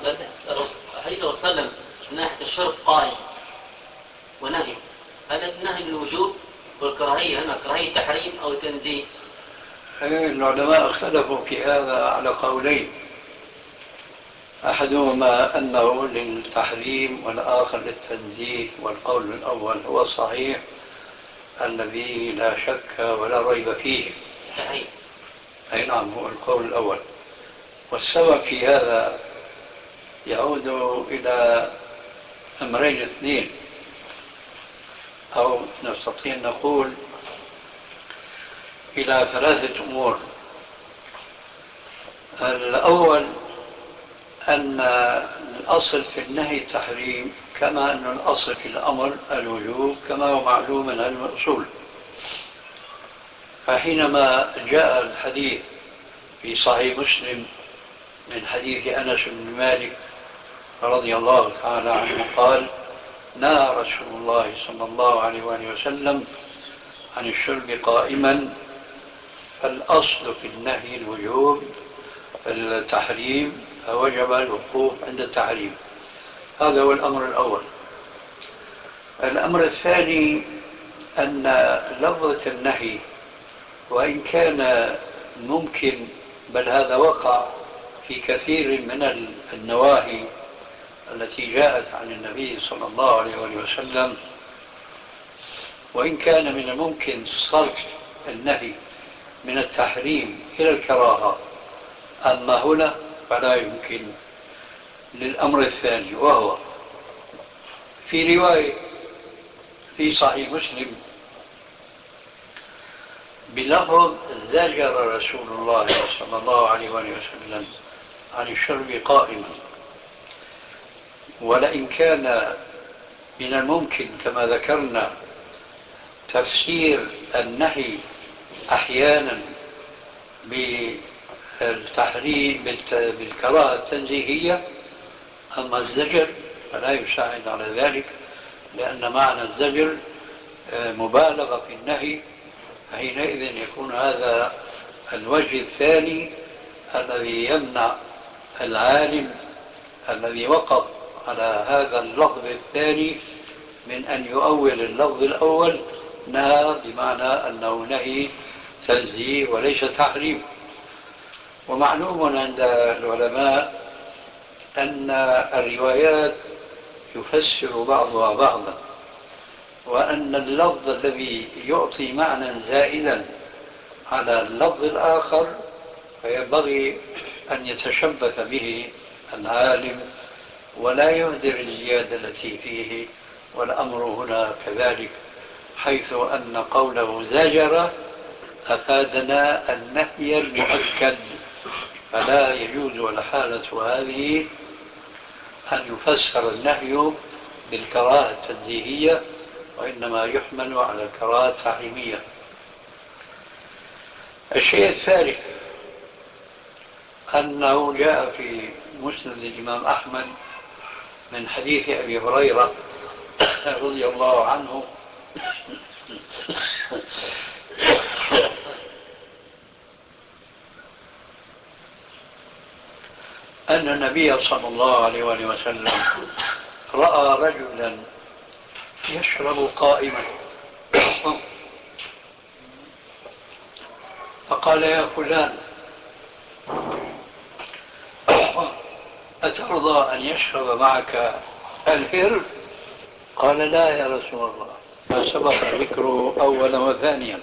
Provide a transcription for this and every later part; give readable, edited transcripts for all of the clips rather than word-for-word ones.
حديث صلى الله عليه وسلم من ناحية الشرب قائم ونهي، هل النهي للوجوب والكراهية هنا كراهية تحريم أو تنزيه؟ العلماء اختلفوا في هذا على قولين، أحدهما أنه للتحريم والآخر للتنزيه، والقول الأول هو الصحيح الذي لا شك ولا ريب فيه. تحريم. أي نعم، هو القول الأول. والسبب في هذا يعود إلى أمرين اثنين، أو نستطيع نقول إلى ثلاثة أمور. الأول أن الأصل في النهي التحريم، كما أن الأصل في الأمر الوجوب، كما هو معلوم من علم الأصول. فحينما جاء الحديث في صحيح مسلم من حديث أنس بن مالك رضي الله تعالى عنه قال: نهى رسول الله صلى الله عليه وآله وسلم عن الشرب قائما، فالأصل في النهي الوجوب التحريم، فوجب الوقوف عند التحريم. هذا هو الأمر الأول. الأمر الثاني أن لفظة النهي وإن كان ممكن، بل هذا وقع في كثير من النواهي التي جاءت عن النبي صلى الله عليه وسلم، وإن كان من الممكن صرف النهي من التحريم إلى الكراهة، أما هنا فلا يمكن، للأمر الثاني، وهو في رواية في صحيح مسلم بلفظ: زجر رسول الله صلى الله عليه وسلم عن الشرب قائما. ولئن كان من الممكن كما ذكرنا تفسير النهي أحيانا بالتحريم بالكراهة التنزيهية، أما الزجر فلا يساعد على ذلك، لأن معنى الزجر مبالغة في النهي، حينئذ يكون هذا الوجه الثاني الذي يمنع العالم الذي وقف على هذا اللفظ الثاني من أن يؤول اللفظ الأول نهى، بمعنى أنه نهي تنزيه وليس تحريم. ومعلوم عند العلماء أن الروايات يفسر بعضها بعضا، وأن اللفظ الذي يعطي معنى زائدا على اللفظ الآخر فينبغي أن يتشبث به العالم ولا يهدر الزيادة التي فيه. والأمر هنا كذلك، حيث أن قوله زجر أفادنا النهي المؤكد، فلا يجوز والحالة هذه أن يفسر النهي بالكراهة التنزيهية، وإنما يحمل على الكراهة التحريمية. الشيء الثالث أنه جاء في مسند الإمام أحمد من حديث أبي هريرة رضي الله عنه أن النبي صلى الله عليه وسلم رأى رجلا يشرب قائما، فقال: يا فلان، أترضى أن يشرب معك الهر؟ قال: لا يا رسول الله. فسبق ذكره أولا وثانيا.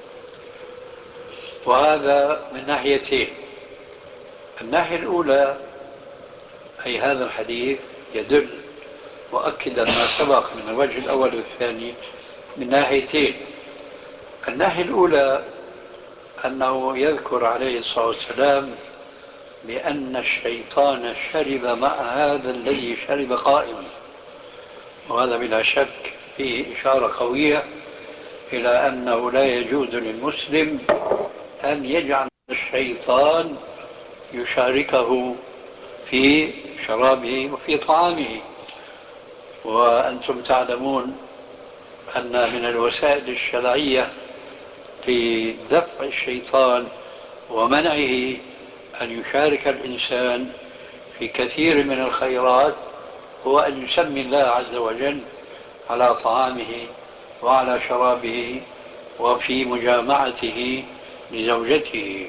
وهذا من ناحيتين: الناحية الأولى أي هذا الحديث يدل مؤكدا ما سبق من الوجه الأول والثاني من ناحيتين. الناحية الأولى أنه يذكر عليه الصلاة والسلام بأن الشيطان شرب مع هذا الذي شرب قائما، وهذا بلا شك فيه إشارة قوية إلى أنه لا يجوز للمسلم أن يجعل الشيطان يشاركه في شرابه وفي طعامه. وأنتم تعلمون أن من الوسائل الشرعية لدفع الشيطان ومنعه أن يشارك الإنسان في كثير من الخيرات هو أن يسمي الله عز وجل على طعامه وعلى شرابه وفي مجامعته لزوجته.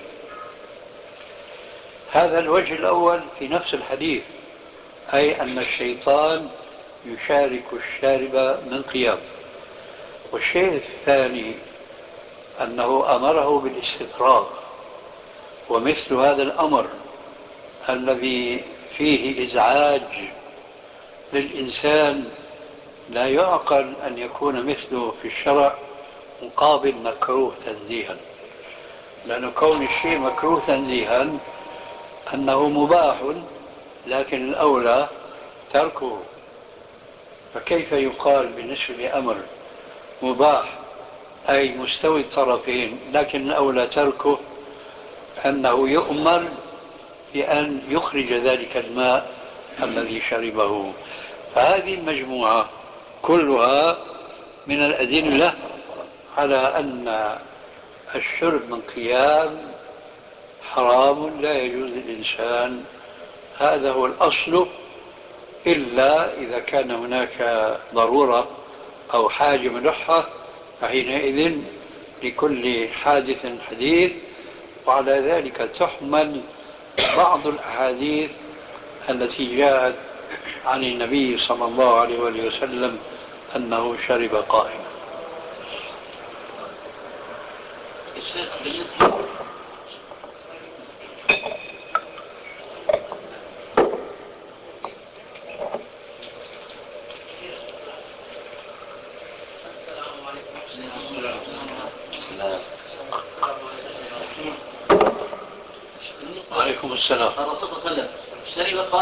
هذا الوجه الأول في نفس الحديث، أي أن الشيطان يشارك الشارب من قيام. والشيء الثاني أنه أمره بالاستفراغ، ومثل هذا الأمر الذي فيه إزعاج للإنسان لا يعقل أن يكون مثله في الشرع مقابل مكروه تنزيها، لأن كون الشيء مكروه تنزيها أنه مباح، لكن الأولى تركه. فكيف يقال بالنسبة لأمر مباح أي مستوي الطرفين لكن الأولى تركه، أنه يؤمر بأن يخرج ذلك الماء الذي شربه؟ فهذه المجموعة كلها من الأدلة على أن الشرب من قيام حرام لا يجوز للإنسان. هذا هو الأصل، إلا إذا كان هناك ضرورة أو حاجة ملحة، فحينئذ لكل حادث حديث. وعلى ذلك تحمل بعض الأحاديث التي جاءت عن النبي صلى الله عليه وسلم أنه شرب قائما. الشيخ بالنسبة وعليكم السلام. الرسول صلى الله عليه وسلم شرب